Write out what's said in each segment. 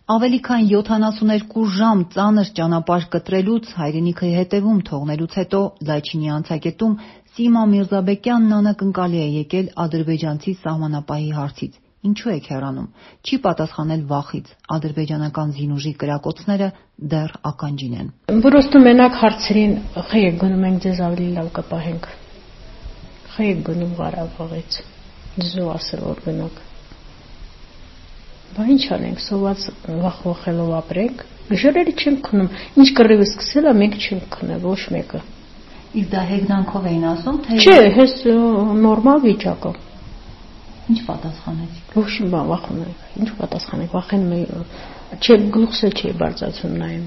Ավելի քան 72 ժամ ծանր ճանապարհ կտրելուց, հայրենիքը հետևում թողնելուց հետո Լաչինի անցակետում Սիմա Միրզաբեկյանն անակնկալի է եկել ադրբեջանցի սահմանապահի հարցից. Ինչու եք հեռանում, չի պատասխանել վախից, ադրբեջանական զինուժի կրակոցները դեռ ականջին են։ Просто մենակ հարցերին խեք գնում ենք ձեզ ավելի լավ կպահենք։ Խեք գնում Ղարաբաղից, ձեզ ասել որ գնաք։ Բա ինչ անենք, սոված վախվախելով ապրենք, գժերերը չենք քնում, ինչ կռիվը սկսել է, մենք չենք քնել, ոչ մեկը։ Իսկ դա հեգնանքով էին ասում, թե Չէ, հես նորմալ վիճակով։ Ինչ պատասխանեցիք։ Ոչ մի բան վախենում եք, ինչ պատասխանեք, վախենում եք, չէ, գլուխս չի բարձրացում նայում։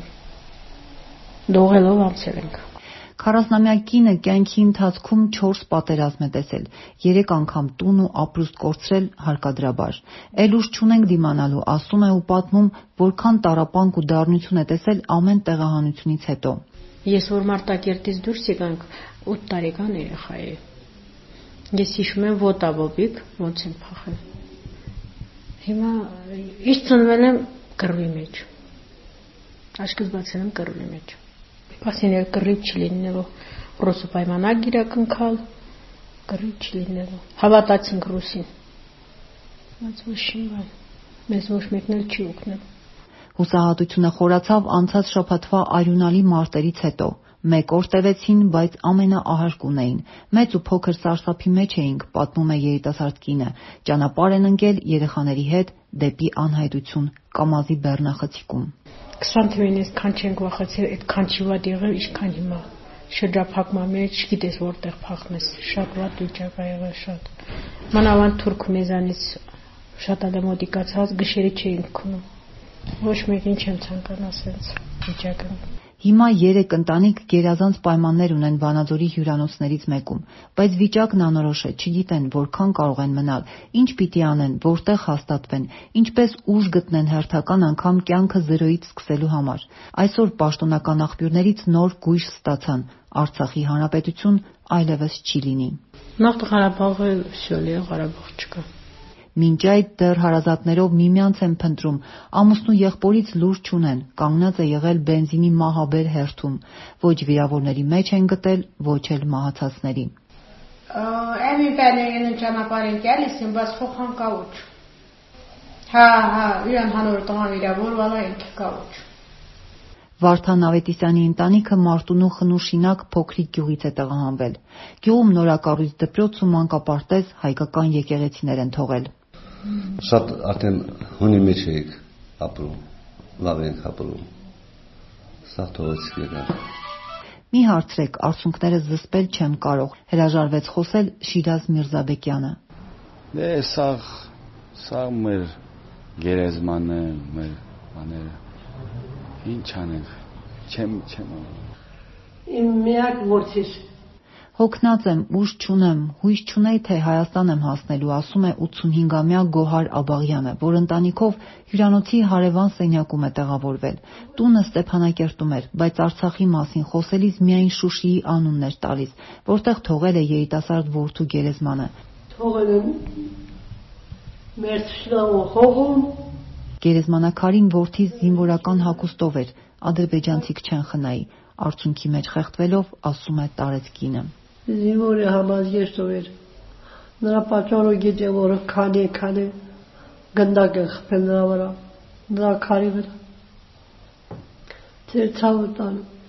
Դողելով անցել ենք։ 40-ամյա կինը կյանքի ընթացքում 4 պատերազմ է տեսել, 3 անգամ տուն ու ապրուստ կորցրել հարկադրաբար։ Էլ ուժ չունենք դիմանալու, ասում է ու պատմում, որքան տառապանք ու դառնություն է տեսել ամեն տեղահանությունից հետո։ Ես որ Մարտակերտից դուրս եկանք 8 տարեկան երեխա էի։ Ես հիշում եմ ոտաբոբիկ ոնց եմ փախել։ Հիմա ես ծնվել եմ կռվի մեջ։ Աչքս բացել եմ կռվի մեջ։ Պասիներ կռիվ չլինելու, ռուսը պայմանագիր ակնքալ, կռիվ չլինելու։ Հավատացինք ռուսին։ Բայց ոչ մի բան, մեզ ոչ մեկն էլ չի օգնել։ Հուսահատությունը խորացավ անցած շաբաթվա արյունալի մարտերից հետո։ Մեկ օր տևեցին, բայց ամենաահարկուն էին։ Մեծ ու փոքր սարսափի մեջ էինք, պատմում է երիտասարդ կինը։ Ճանապարհ են ընկել երեխաների հետ դեպի անհայտություն Կամազի բեռնախցիկում։ 20 թվականից քան չենք վախեցել, այդքան չի վատ եղել, ինչքան հիմա։ Շրջափակման մեջ չգիտես որտեղ փախնես, շատ վատ վիճակ ա եղել, շատ։ Մանավանդ թուրք մեզանից շատ ադամոտիկացած գշերի չէին քնում։ Ոչ մեկին չեմ ցանկանա ասենց վիճակը։ Հիմա 3 ընտանիք գերազանց պայմաններ ունեն Վանաձորի հյուրանոցներից մեկում, բայց վիճակն անորոշ է, չգիտեն որքան կարող են մնալ, ինչ պիտի անեն, որտեղ հաստատվեն, ինչպես ուժ գտնեն հերթական անգամ կյանքը զրոյից սկսելու համար։ Այսօր պաշտոնական աղբյուրներից նոր գույժ ստացան. Արցախի հանրապետություն այլևս չի լինի։ Նախ Ղարաբաղը շոլի Ղարաբաղ չկա։ Մինչ այդ դեռ հարազատներով միմյանց են փնտրում, ամուսնու եղբորից լուր չունեն, կանգնած է եղել բենզինի մահաբեր հերթում, ոչ վիրավորների մեջ են գտել, ոչ էլ մահացածների։ Էմի բաներն ճանապարհ են գալիս, բայց խոխան կաուչ։ Հա, իրան հանոր տղան վիրավորվել է կաուչ։ Վարդան Ավետիսյանի ընտանիքը Մարտունու Խնուշինակ փոքրիկ գյուղից է տեղահանվել։ Գյուղում նորակառույց դպրոց ու մանկապարտեզ հայկական եկեղեցիներ են թողել։ Շատ արդեն հունի մեջ էիք ապրում, լավ ենք ապրում, սա թողեցիք եկան։ Մի հարցրեք, արցունքներս զսպել չեմ կարող, հրաժարվեց խոսել Շիրազ Միրզաբեկյանը։ Դե սա մեր գերեզմանը, մեր բաները, ինչ անենք, չեմ Իմ միակ որդիս։ Հոգնած եմ, ուժ չունեմ, հույս չունեի, թե Հայաստան եմ հասնելու, ասում է 85-ամյա Գոհար Աբաղյանը, որ ընտանիքով հյուրանոցի հարևան սենյակում է տեղավորվել։ Տունը Ստեփանակերտում էր, բայց Արցախի մասին խոսելիս միայն Շուշիի անունն էր տալիս, որտեղ թողել է երիտասարդ որդու գերեզմանը։ Թողել եմ մեր ցնավը հողում։ Գերեզմանակարին որդի զինվորական հագուստով էր, ադրբեջանցիք չեն խնայի, արցունքի մեջ խեղդվելով ասում է տարեց կինը։ Զինվորը համազգեստով էր, նրա պատճառով գիտե, որ քանի գնդակ է խփել նրա վրա, նրա քարի վրա, ծեր ցավը տանում։